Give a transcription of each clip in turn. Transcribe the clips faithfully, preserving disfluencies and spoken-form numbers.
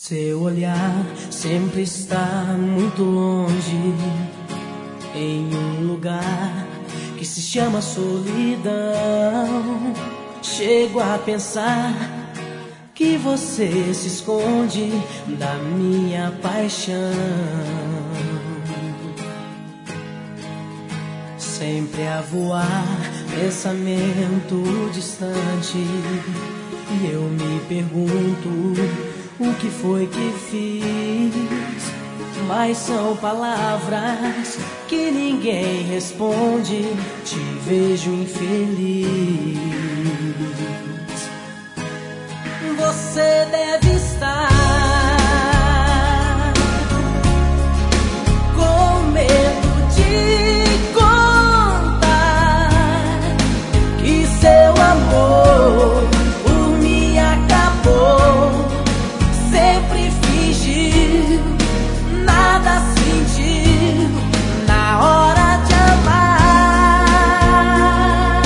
Seu olhar sempre está muito longe, em um lugar que se chama solidão. Chego a pensar que você se esconde da minha paixão. Sempre a voar, pensamento distante, e eu me pergunto o que foi que fiz. Mas são palavras que ninguém responde. Te vejo infeliz. Você deve estar com medo de contar que seu amor por mim acabou. Sempre fingiu, nada sentiu na hora de amar.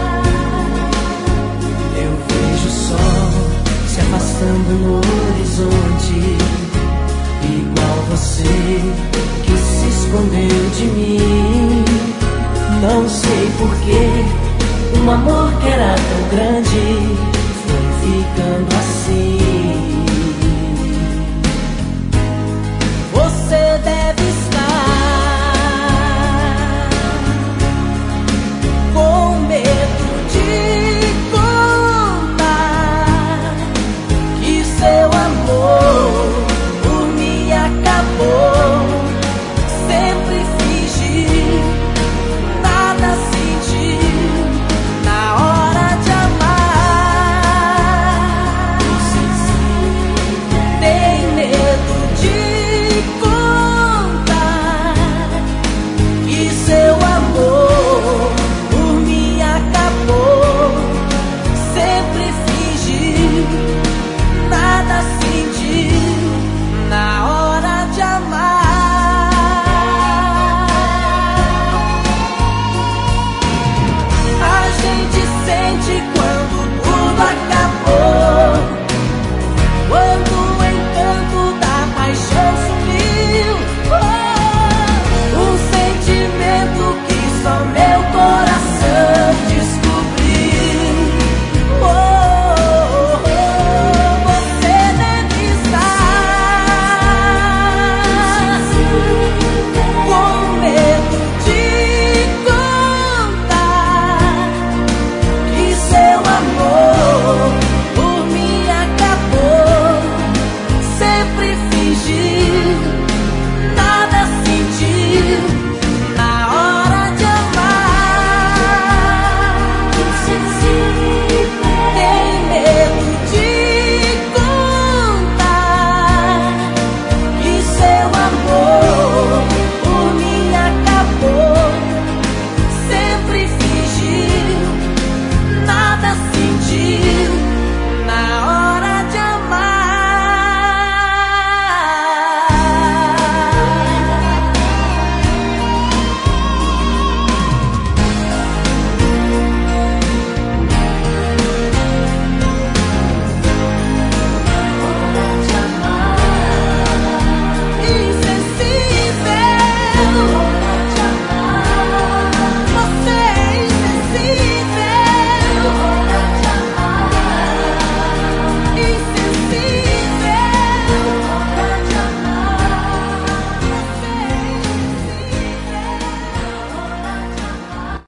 Eu vejo o sol se afastando no horizonte, igual você que se escondeu de mim. Não sei porquê, um amor que era tão grande foi ficando assim.